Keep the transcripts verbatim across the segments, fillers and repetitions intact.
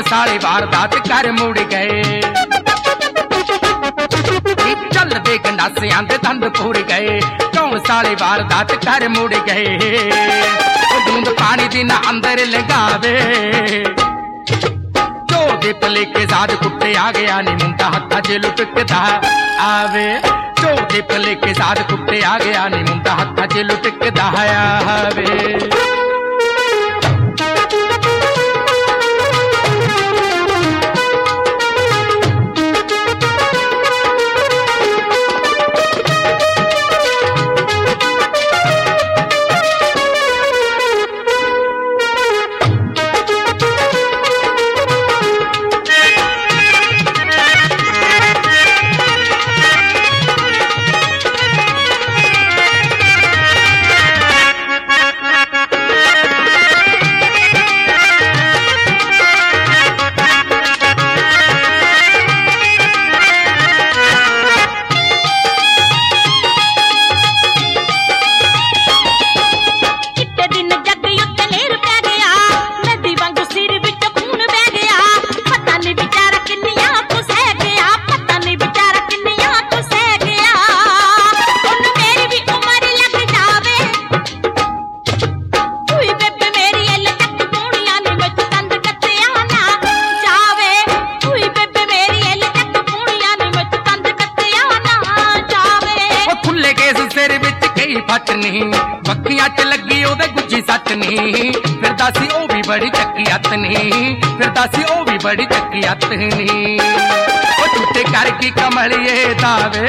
साले वारदात कर मुड़ गए। चलदे गंडासियां दे दंद फुड़ गए, कौन साले वारदात कर मुड़ गए। बूंद पानी दी ना अंदर लगावे, चो दे पले के साथ कुत्ते आ गया नी मुंडा हत्था च लुटकदा आवे। चो दे पले के साथ कुत्ते आ गया नी मुंडा हत्था च लुटकदा आवे। फट नहीं बखियां च लगी ओदे गुज्जी सट नहीं, फिर दासी ओ भी बड़ी चक्की अत नहीं, फिर दासी ओ भी बड़ी चक्की अत नहीं। ओ झूठे कर की कमलिए दावे,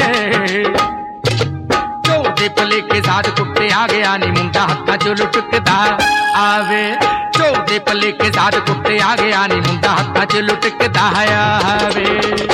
चो दे पले के साथ कुत्ते आ गया नी मुंडा हत्था च लुटकदा आवे। चो दे पले के साथ कुत्ते आ गया नी मुंडा हत्था च लुटकदा आवे।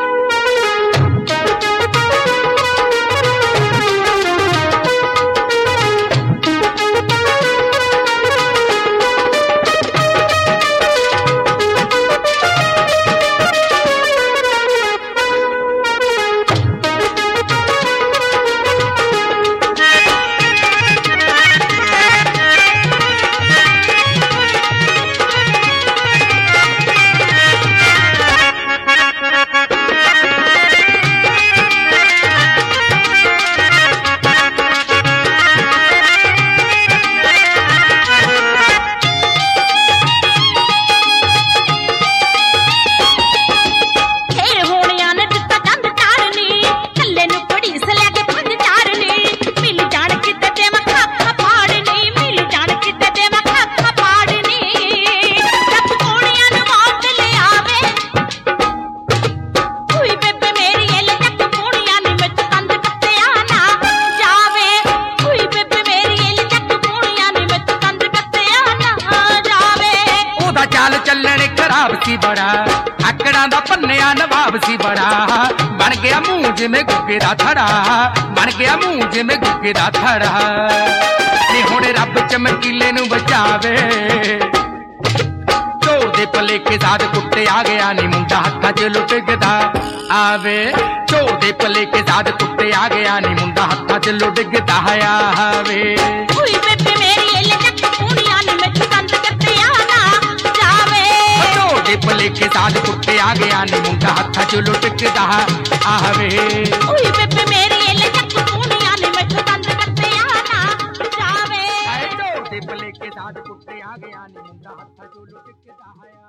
खराब सी बड़ा आकड़ा दा पन्निया नवाब सी बड़ा, बन गया मुंह जिमें गुग्गे दा थड़ा, बन गया मुंह जिमें गुग्गे दा थड़ा। नी हुण रब चमकीले नू बचावे, चो दे पले के साथ कुत्ते आ गया नी मुंडा हत्था च लुटकदा आवे। चो दे पले के साथ कुत्ते आ गया नी मुंडा हत्था च लुटकदा आवे। पले के साथ कुत्ते आ गया नी मुंडा हत्था च लुटकदा आवे। ओए बेबे मेरी एले जक पूनिया नी मैं तंद करते आना जावे। आए तो पले के साथ कुत्ते आ गया नी मुंडा हत्था च लुटकदा आवे।